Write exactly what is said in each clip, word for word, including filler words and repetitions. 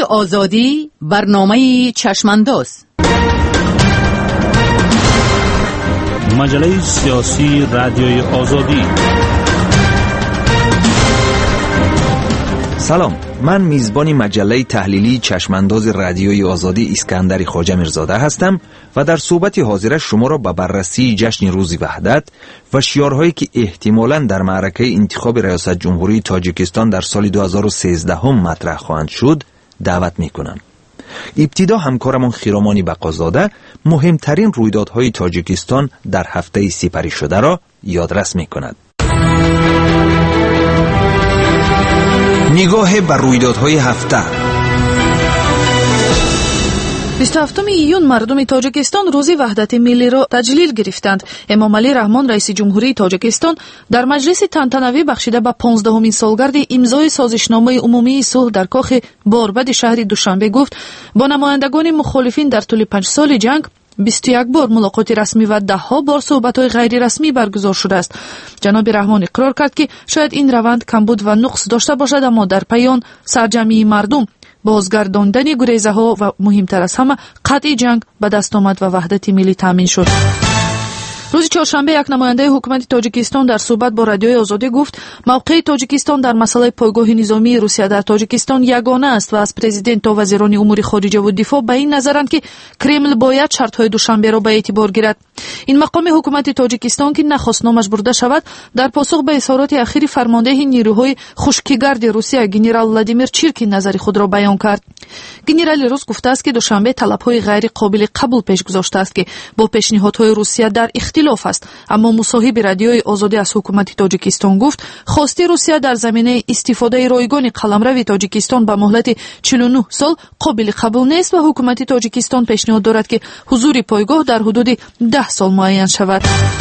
آزادی برنامه چشمانداز. مجله سیاسی رادیوی آزادی. سلام، من میزبان مجله تحلیلی چشمانداز رادیوی آزادی اسکندر خواجه میرزاده هستم و در صحبت حاضره شما را به بررسی جشن روز وحدت و شعارهایی که احتمالاً در معرکه انتخاب ریاست جمهوری تاجیکستان در سال دو هزار و سیزده هم مطرح خواهند شد دعوت میکنم. ابتدا همکارمان خیرامانی بقازاده مهمترین رویدادهای تاجیکستان در هفته سپری شده را یادرس میکند. نگاه بر رویدادهای هفته. بیست و هفتم ایون مردم تاجیکستان روز وحدت ملی را تجلیل گرفتند. امامعلی رحمان رئیس جمهوری تاجیکستان در مجلس تنتنوی بخشیده به پانزدهمین سالگرد امضای سازشنامه عمومی صلح در کاخ باربد شهر دوشنبه گفت با نمایندگان مخالفین در طول پنج سال جنگ بیست و یک بار ملاقات رسمی و ده ها بار صحبت‌های غیر رسمی برگزار شده است. جناب رحمان اقرار کرد که شاید این روند کمبود و نقص داشته باشد، اما در پایان سرجمعی مردم، بازگرداندن گریزه‌ها و مهمتر از همه قطع جنگ به دست آمد و وحدت ملی تامین شد. روز چهارشنبه یک نماینده حکومت تاجیکستان در صحبت با رادیوی آزادی گفت موقع تاجیکستان در مسئله پایگاه نظامی روسیه در تاجیکستان یگانه است و از پرزیدنت تا وزیران امور خارجه و دفاع به این نظرند که کرمل باید شرط‌های دوشنبه را به اعتبار گیرد. این مقام حکومت تاجیکستان که نخواست نامش برده شود در پاسخ به اظهارات اخیر فرمانده نیروهای خشکیگرد روسیه گنرال ولادیمیر چیرکین نظر خود را بیان کرد. گنرال روس گفته است که دوشنبه طلب‌های غیر قابل قبول پیش گذاشته است که با پیشنهادهای روسیه در اختلاف است، اما مصاحب رادیوی آزادی از حکومت تاجیکستان گفت خواسته روسیه در زمینه استفاده رایگان قلمرو تاجیکستان به مهلت چهل و نه سال قابل قبول نیست و حکومت تاجیکستان پیشنهاد دارد که حضور پایگاه در حدود ده سال معین شود.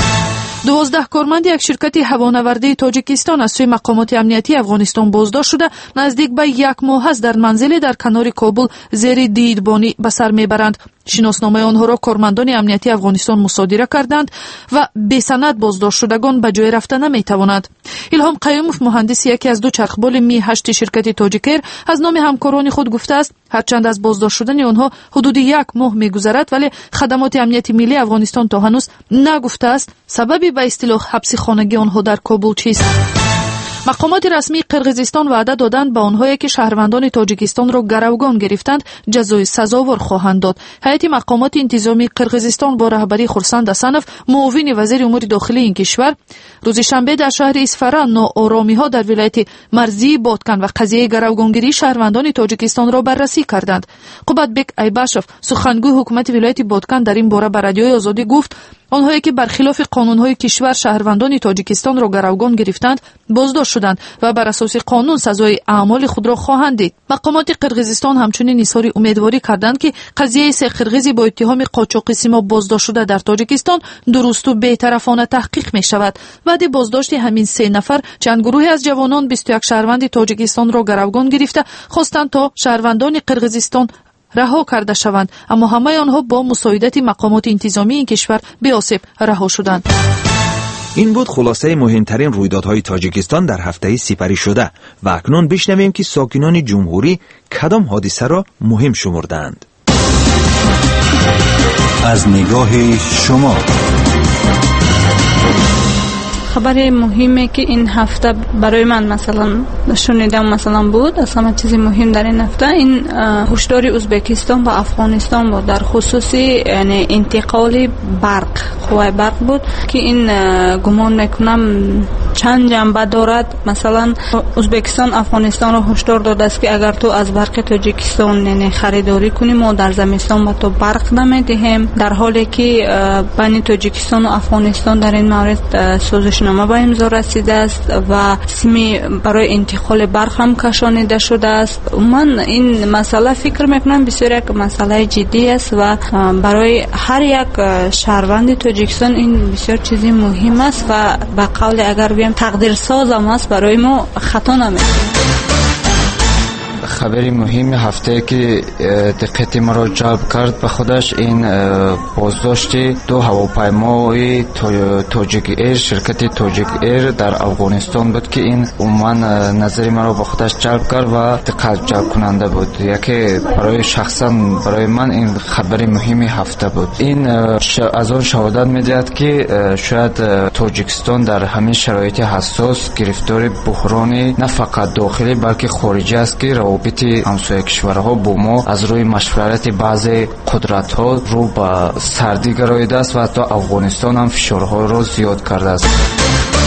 دوازده کارمند یک شرکت هوانوردی تاجیکستان از سوی مقامات امنیتی افغانستان بازداشت شده نزدیک به یک ماه است در منزلی در کنار کابل زیر دیدبانی به سر میبرند. شناسنامه آنها را کارمندان امنیتی افغانستان مصادره کردند و بی سند بازداشت شدگان به جای رفتن نمیتوانند. الهام قیوموف مهندس یکی از دو چرخبال می هشت شرکت تاجیکر از نام همکاران خود گفته است هرچند از بازداشت شدن آنها حدود یک ماه میگذرد ولی خدمات امنیتی ملی افغانستان تا هنوز نگفته است سببی به اصطلاح حبس خانگی آنها در کابل چیست. مقامات رسمی قرقیزستان وعده دادند به آنهایی که شهروندان تاجیکستان را گروگان گرفتند جزای سزاوار خواهند داد. هیئت مقامات انتظامی قرقیزستان با رهبری خورسند حسنوف معاون وزیر امور داخلی این کشور روز شنبه در شهر اصفهان ناآرامی‌ها در ولایت مرزی بادکن و قضیه گروگانگیری شهروندان تاجیکستان را بررسی کردند. قبادبک ایباشف سخنگوی حکومت ولایت بادکن در این باره به رادیوی آزادی گفت آنهایی که برخلاف قانون‌های کشور شهروندان تاجیکستان را گروگان گرفتند بازداشت شدند و بر اساس قانون سزای اعمال خود را خواهند دید. مقامات قرقیزستان همچنین اظهار امیدواری کردند که قضیه سه قرقیزی با اتهام قاچاق سیما بازداشت شده در تاجیکستان درست و بی‌طرفانه تحقیق می شود. بعد بازداشت همین سه نفر چند گروهی از جوانان بیست و یک شهروند تاجیکستان را گروگان گرفته خواستند تا شهروندان قرقیزستان رها کرده شوند، اما همه آنها با مساعدت مقامات انتظامی این کشور به آسیب رها شدند. این بود خلاصه مهمترین رویدادهای تاجیکستان در هفته سپری شده و اکنون بشنویم که ساکنان جمهوری کدام حادثه را مهم شمردند. از نگاه شما خبر مهمی که این هفته برای من مثلا شنیدم مثلا بود از همه چیز مهم در این هفته این هشدار ازبکستان و افغانستان بود در خصوص یعنی انتقال برق قوه برق بود که این گمان میکنم چند جنبه دارد. مثلا ازبکستان افغانستان را هشدار داده است که اگر تو از برق تاجیکستان یعنی خریداری کنی ما در زمستان با تو برق نمیدهیم، در حالی که بین تاجیکستان و افغانستان در این مورد سازش نامه به امضا رسیده است و سیمی برای انتقال برق هم کشانیده شده است. من این مسئله فکر میکنم بسیار یک مسئله جدی است و برای هر یک شهروند تاجیکستان این بسیار چیزی مهم است و به قول اگر بیم تقدیر ساز هم است برای ما خطا نمیکنه. خبری مهم هفته که دقت ما را جلب کرد به خودش این بازداشت دو هواپیمای تاجیک ایر، شرکت تاجیک ایر در افغانستان بود که این عموما نظر ما را به خودش جلب کرد و دقت جلب کننده بود. یکی برای شخصا برای من این خبری مهم هفته بود. این از آن شهادت می‌دهد که شاید تاجیکستان در همین شرایط حساس گرفتار بحرانی نه فقط داخلی بلکه خارجی است که روابط همسایه کشورها با ما از روی مشورت بعضی قدرت‌ها رو به سردی گراییده است و حتی افغانستان هم فشارها را زیاد کرده است.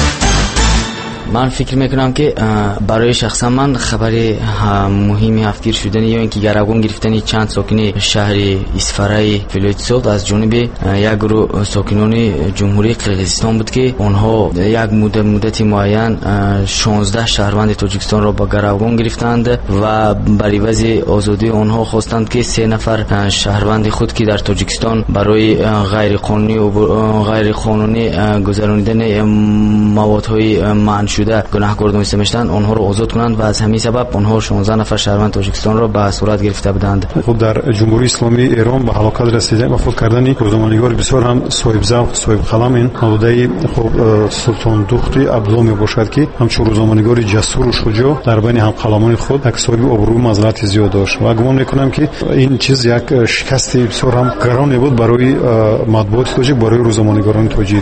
من فکر میکنم که برای شخصا من خبر مهمی هفتگیر شدن یا اینکه گروگان گرفتن چند ساکن شهر اسفرای ولایت سوغد از جانب یک گروه ساکنان جمهوری قرقیزستان بود که آنها یک مدت مدت معین شانزده شهروند تاجیکستان را با گروگان گرفتند و برای وضع آزادی آنها خواستند که سه نفر شهروند خود که در تاجیکستان برای غیر قانونی و غیر قانونی گذراندن موادهای منع شده گناهکار دانسته میشدند آنها را آزاد کنند و از همین سبب آنها شانزده نفر شهروند تاجیکستان را به صورت گرفته بودند. خود در جمهوری اسلامی ایران به هلاکت رسیده و فوت کردن روزنامه‌نگار بسیار هم صاحب ذوق صاحب قلم این حدوده خب سلطان دختری عبدالله می باشد که همچون روزنامه‌نگار جسور و شجاع در بین هم قلمان خود یک صاحب ابرو و مزلت زیاد داشت و گمان میکنم که این چیز یک شکست بسیار هم گران بود برای مطبوعات تاجیک، برای روزنامه‌نگاران تاجیک.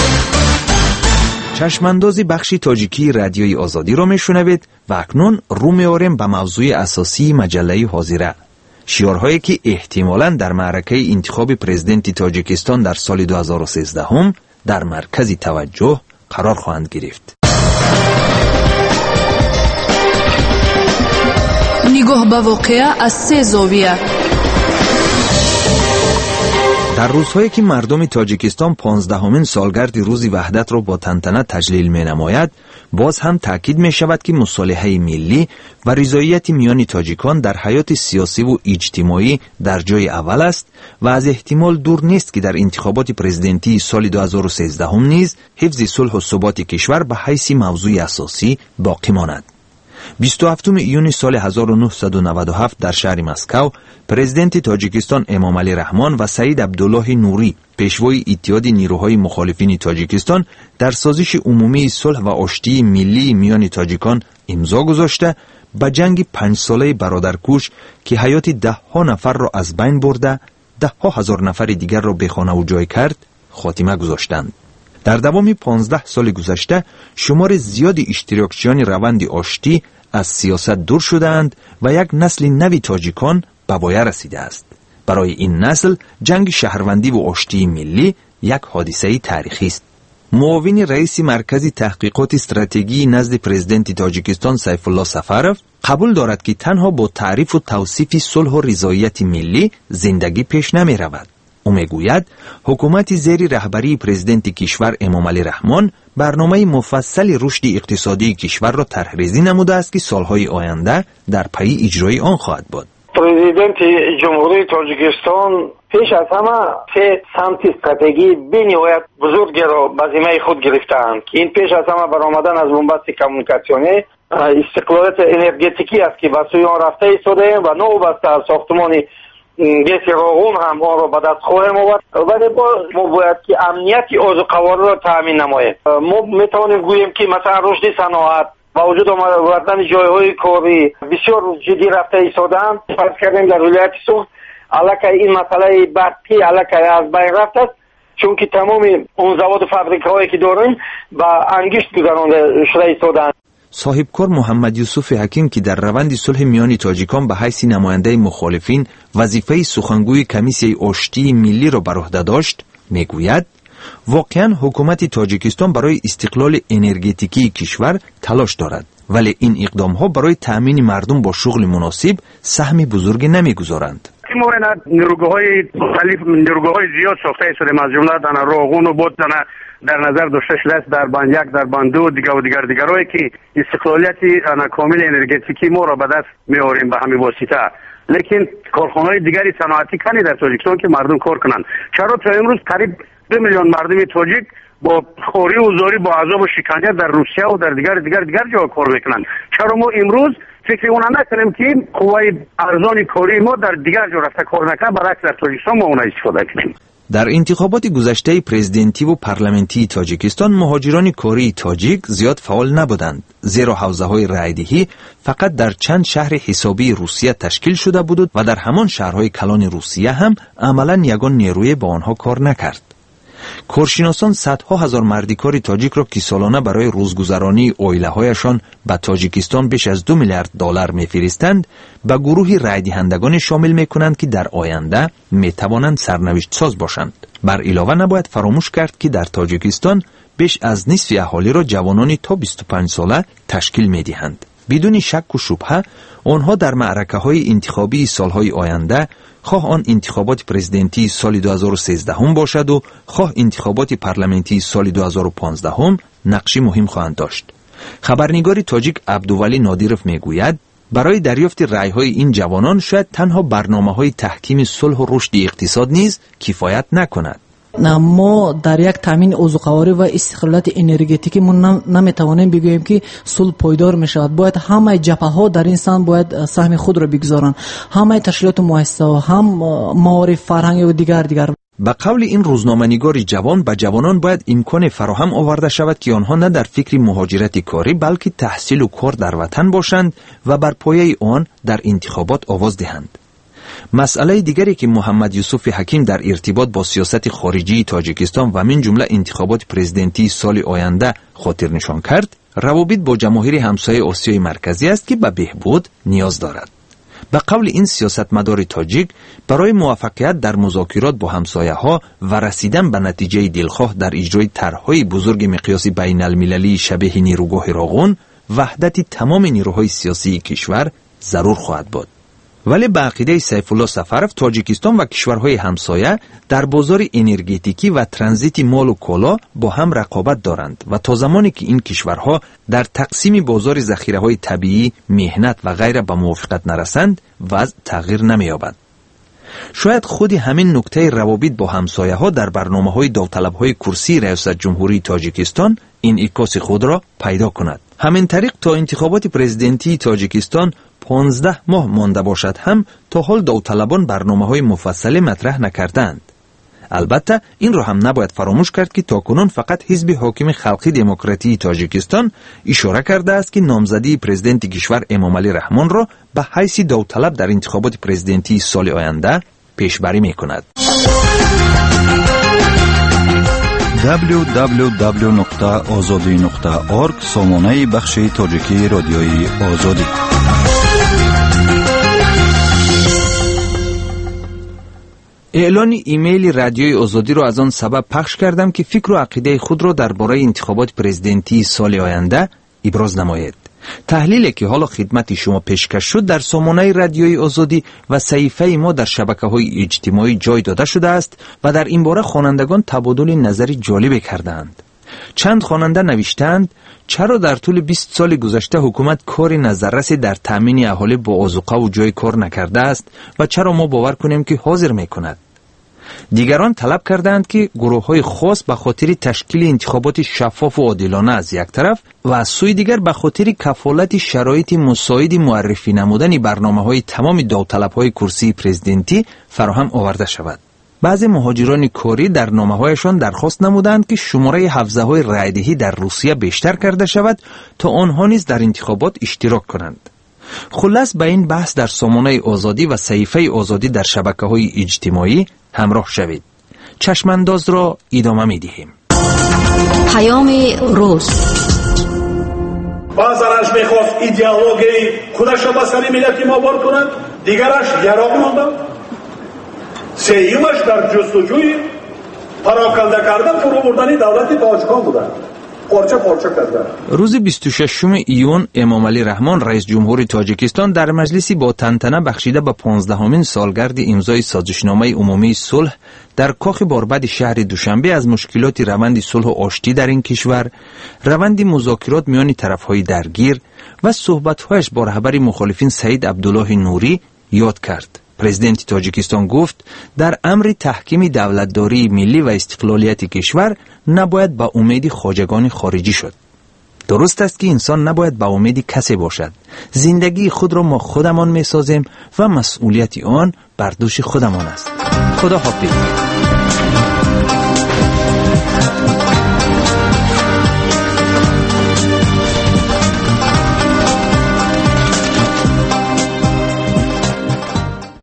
چشماندازی بخشی تاجیکی رادیوی آزادی را میشنوید و اکنون رو می‌آوریم به موضوع اساسی مجله حاضره. شعارهایی که احتمالاً در معرکه انتخاب پرزیدنت تاجیکستان در سال دو هزار و سیزده هم در مرکز توجه قرار خواهند گرفت. نگاه به واقعه از سه زاویه. در روزهایی که مردم تاجیکستان پانزدهمین سالگرد روز وحدت را با تنتنه تجلیل می نماید، باز هم تاکید می شود که مصالحه ملی و رضایت میان تاجیکان در حیات سیاسی و اجتماعی در جای اول است و از احتمال دور نیست که در انتخابات پرزیدنتی سال دو هزار و سیزده هم نیز حفظ صلح و ثبات کشور به حیث موضوع اساسی باقی ماند. بیست و هفتم ایون سال هزار و نهصد و نود و هفت در شهر مسکو پرزیدنت تاجیکستان امامعلی رحمان و سعید عبدالله نوری پیشوای اتحاد نیروهای مخالفین تاجیکستان در سازش عمومی صلح و آشتی ملی میان تاجیکان امضا گذاشته به جنگ پنج ساله برادرکوش که حیات ده ها نفر را از بین برده ده ها هزار نفر دیگر را به خانه و جای کرد خاتمه گذاشتند. در دوام پانزده سال گذشته شمار زیاد اشتراکچیان روند آشتی از سیاست دور شدند و یک نسل نوی تاجیکان به پایه رسیده است. برای این نسل جنگ شهروندی و آشتی ملی یک حادثه تاریخی است. معاون رئیس مرکز تحقیقات استراتژی نزد پرزیدنت تاجیکستان سیف الله سفروف قبول دارد که تنها با تعریف و توصیف صلح و رضایت ملی زندگی پیش نمی رود. او میگوید حکومت زیر رهبری پرزیدنت کشور امامعلی رحمان برنامه مفصل رشد اقتصادی کشور را طرحریزی نموده است که سالهای آینده در پی اجرای آن خواهد بود. پرزیدنت جمهوری تاجیکستان پیش از همه سه سمت استراتژی بینهایت بزرگ را به ذمه خود گرفتند که این پیش از همه برآمدن از بنبست کمونیکاسیونی، استقلالیت انرژتیکی است که به سوی آن رفته ایستاده و نو بسته از ساختمان گیس راغون هم آن را به دست خواهیم آورد، ولی ما باید که امنیت آذوقواری را تامین نماییم. ما میتوانیم گوییم که مثلا رشد صنعت با وجود آوردن جایهای کاری بسیار جدی رفته ایستادند. فرض کردیم در ولایت سوخت الکی این مسئله برقی الکی از بین رفت است، چون که تمام اون زواد و فابریکهایی که داریم با انگشت گذرانده شده ایستادند. صاحبکار محمد یوسف حکیم که در روند صلح میان تاجیکان به حیث نماینده مخالفین وظیفه سخنگوی کمیسیون آشتی ملی را بر عهده داشت، میگوید واقعا حکومت تاجیکستان برای استقلال انرژتیکی کشور تلاش دارد، ولی این اقدام ها برای تأمین مردم با شغل مناسب سهم بزرگی نمیگذارند. مولانا نیروگاه‌های مختلف نیروگاه‌های زیاد ساخته شده، از جمله در راغون و بود در نظر داشته شده است در بند یک در بند دو دیگر و دیگر دیگرایی که استقلالیت کامل انرژتیکی ما را به دست می‌آوریم به همین واسطه. لیکن کارخانه‌های دیگری صنعتی کنی در تاجیکستان که مردم کار کنند. چرا تا امروز قریب دو میلیون مردم تاجیک با خوری و زاری با عذاب و شکنجه در روسیه و در دیگر دیگر دیگر جا کار میکنند؟ چرا ما امروز فکر اون نکنیم که قوای ارزان کاری ما در دیگر جا رفته کار نکنه، برعکس در تاجیکستان ما اون استفاده کنیم. در انتخابات گذشته پرزیدنتی و پارلمانتی تاجیکستان مهاجران کره تاجیک زیاد فعال نبودند، زیرا حوزه‌های رایدهی فقط در چند شهر حسابی روسیه تشکیل شده بود و در همان شهرهای کلان روسیه هم عملاً یگان نیروی با آنها کار نکرد. کارشناسان صدها هزار مردکار تاجیک را که سالانه برای روزگذرانی عائله‌هایشان به تاجیکستان بیش از دو میلیارد دلار می‌فرستند به گروه رای دهندگان شامل می‌کنند که در آینده می‌توانند سرنوشت ساز باشند. بر علاوه نباید فراموش کرد که در تاجیکستان بیش از نصف اهالی را جوانانی تا بیست و پنج ساله تشکیل می‌دهند. بدون شک و شبهه آنها در معرکه‌های انتخابی سالهای آینده، خواه آن انتخابات پرزیدنتی سال دو هزار و سیزده هم باشد و خواه انتخابات پارلمانتی سال دو هزار و پانزده هم، نقشی مهم خواهند داشت. خبرنگار تاجیک عبدولی نادیرف میگوید برای دریافت رأی‌های این جوانان شاید تنها برنامه‌های تحکیم صلح و رشد اقتصاد نیز کفایت نکند. ما در یک تامین اوزقواری و استقلالات انرژتیکی من نمیتوانیم بگوییم که صلح پایدار میشود. باید همه جبهه ها در این سان باید سهم خود را بگذارند، همه تشکیلات مؤسسه ها، هم معارف فرهنگی و دیگر دیگر. به قول این روزنامه‌نگار جوان، به جوانان باید امکان فراهم آورده شود که آنها نه در فکر مهاجرت کاری بلکه تحصیل و کار در وطن باشند و بر پایه آن در انتخابات آواز دهند. مسئله دیگری که محمد یوسف حکیم در ارتباط با سیاست خارجی تاجیکستان و من جمله انتخابات پرزیدنتی سال آینده خاطر نشان کرد، روابط با جماهیر همسایه آسیای مرکزی است که به بهبود نیاز دارد. به قول این سیاستمدار تاجیک، برای موفقیت در مذاکرات با همسایه ها و رسیدن به نتیجه دلخواه در اجرای طرح‌های بزرگ مقیاس بین المللی شبیه نیروگاه راغون، وحدت تمام نیروهای سیاسی کشور ضرور خواهد بود. ولی به عقیده سیف الله سفرف، تاجیکستان و کشورهای همسایه در بازار انرژتیکی و ترانزیت مال و کالا با هم رقابت دارند و تا زمانی که این کشورها در تقسیم بازار ذخیره‌های طبیعی، مهنت و غیره به موافقت نرسند، وضع تغییر نمی‌یابد. شاید خود همین نکته روابط با همسایه ها در برنامه‌های داوطلب‌های کرسی ریاست جمهوری تاجیکستان انعکاس خود را پیدا کند. همین طریق تا انتخابات پرزیدنتی تاجیکستان پانزده ماه مانده باشد هم تا حال داوطلبان برنامه‌های مفصل مطرح نکردند. البته این را هم نباید فراموش کرد که تاکنون فقط حزب حاکم خلقی دموکراتی تاجیکستان اشاره کرده است که نامزدی پرزیدنت کشور امامعلی رحمان را به حیث داوطلب در انتخابات پرزیدنتی سال آینده پیشبری می‌کند. دبلیو دبلیو دبلیو نقطه آزادی نقطه اورگ سامانه بخش تاجیکی رادیوی آزادی. اعلان ایمیل رادیوی آزادی را از آن سبب پخش کردم که فکر و عقیده خود را درباره انتخابات پرزیدنتی سال آینده ابراز نماید. تحلیلی که حالا خدمت شما پیشکش شد در سامانه رادیوی آزادی و صحیفه ما در شبکه‌های اجتماعی جای داده شده است و در این باره خوانندگان تبادل نظری جالب کردند. چند خواننده نوشتند چرا در طول بیست سال گذشته حکومت کار نظررسی در تامین اهالی با آذوقه و جای کار نکرده است و چرا ما باور کنیم که حاضر میکند. دیگران طلب کردند که گروه‌های خاص به خاطر تشکیل انتخابات شفاف و عادلانه از یک طرف و از سوی دیگر به خاطر کفالت شرایط مساعد معرفی نمودن برنامه‌های تمام داوطلب‌های کرسی پرزیدنتی فراهم آورده شود. بعضی مهاجران کاری در نامه‌هایشان درخواست نمودند که شماره حوزه‌های رایدهی در روسیه بیشتر کرده شود تا آنها نیز در انتخابات اشتراک کنند. خلاص به این بحث در سامانه آزادی و صحیفه آزادی در شبکه‌های اجتماعی همراه شوید. چشمانداز را ادامه می‌دهیم. پیام روز. بعضرش می‌خواست ایدئولوژی خودش را به سر ملت ما بار کند، دیگرش یراق ماند. سیومش در جستجوی پراکنده کردن فرو بردن دولت تاجیکان بودند. پارچه پارچه کردن. روز بیست و ششم ایون امامعلی رحمان رئیس جمهور تاجیکستان در مجلسی با تنتنه بخشیده به پانزدهمین سالگرد امضای سازشنامه عمومی صلح در کاخ باربد شهر دوشنبه از مشکلات روند صلح و آشتی در این کشور، روند مذاکرات میان طرفهای درگیر و صحبت‌هایش با رهبر مخالفین سعید عبدالله نوری یاد کرد. پرزیدنت تاجیکستان گفت در امر تحکیم دولتداری ملی و استقلالیت کشور نباید با امید خواجگان خارجی شد. درست است که انسان نباید به امید کسی باشد. زندگی خود را ما خودمان می سازیم و مسئولیت آن بر دوش خودمان است. خدا حافظ.